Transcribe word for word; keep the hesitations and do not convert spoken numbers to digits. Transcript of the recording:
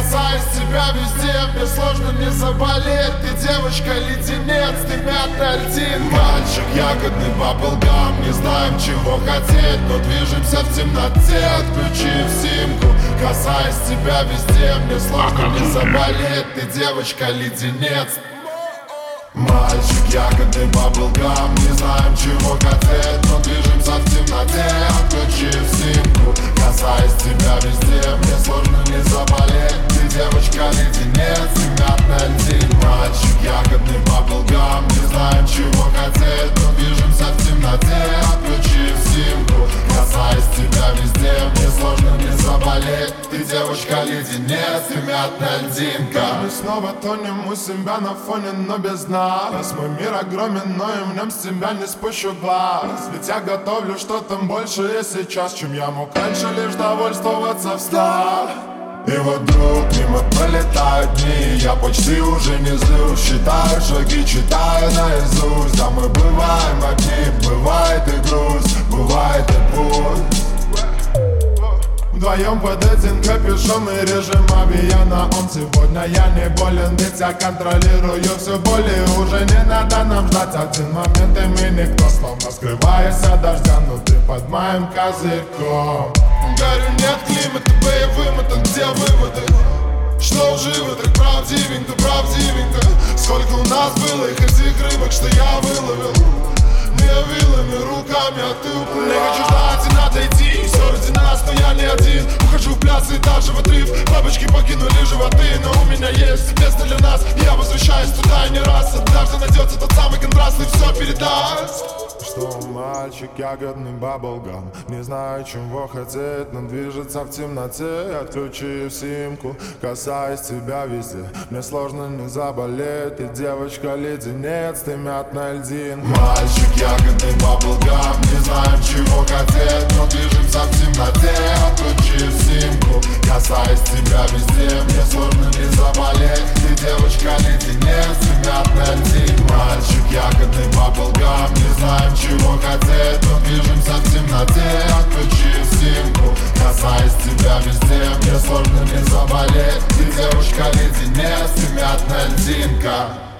Касаясь тебя везде, мне сложно не заболеть. Ты девочка-леденец, ты мятная льдинка. Мальчик, ягодный баблгам, не знаем чего хотеть, но движемся в темноте, отключив симку. Касаясь тебя везде, мне сложно не заболеть. Ты девочка-леденец. Мальчик, ягодный баблгам, не знаем чего хотеть, но движемся в темноте, отключив симку. Касаясь тебя везде, мне сложно не заболеть. Ты девочка-леденец и мятная льдинка. Мальчик, ягодный баблгам, не знаем чего хотеть, но движемся в темноте, отключив симку. Касаясь тебя везде, мне сложно не заболеть. Ты девочка-леденец и мятная льдинка. Мы снова тонем у себя на фоне, но без дна. Раз мой мир огромен, но и в нем с тебя не спущу глаз. Ведь я готовлю что-то большее сейчас, чем я мог раньше лишь довольствоваться в снах. И вот вдруг мимо пролетают дни, я почти уже не злюсь. Считаю шаги, читаю наизусть. Да мы бываем одни, бывает и грусть, бывает и путь. Вдвоем под этим капюшон и режим авиана. Он сегодня я не болен, ведь я контролирую все боли. Уже не надо нам ждать один момент, и мы никто, словно скрываясь от дождя, внутри под моим козырьком. Горю, нет климата боевым, это где выводы? Что лживо, так правдивенько, правдивенько. Сколько у нас было их этих рыбок, что я выловил. Не вилами, руками, а ты уплыл. Не хочу ждать, и надо идти. Все ради нас, но я не один. Ухожу в пляс и даже в отрыв. Бабочки покинули животы, но у меня есть место для нас. Я возвращаюсь туда и не раз. Однажды найдется тот самый контраст и все передаст. Что мальчик, ягодный баблгам, не знаю чего хотеть, но движется в темноте, отключив симку. Касаясь тебя везде, мне сложно не заболеть. Ты девочка-леденец, ты мятная льдинка. Мальчик, ягодный баблгам, не знаем чего хотеть, но движемся в темноте, отключив симку. Касаясь тебя везде, мне сложно не заболеть. Ты девочка-леденец, ты мятная льдинка. Мальчик, ягодный баблгам, не знаем чего хотеть, но движемся в темноте, отключив симку. Касаясь тебя везде, мне сложно не заболеть. Ты девочка-леденец, ты мятная льдинка.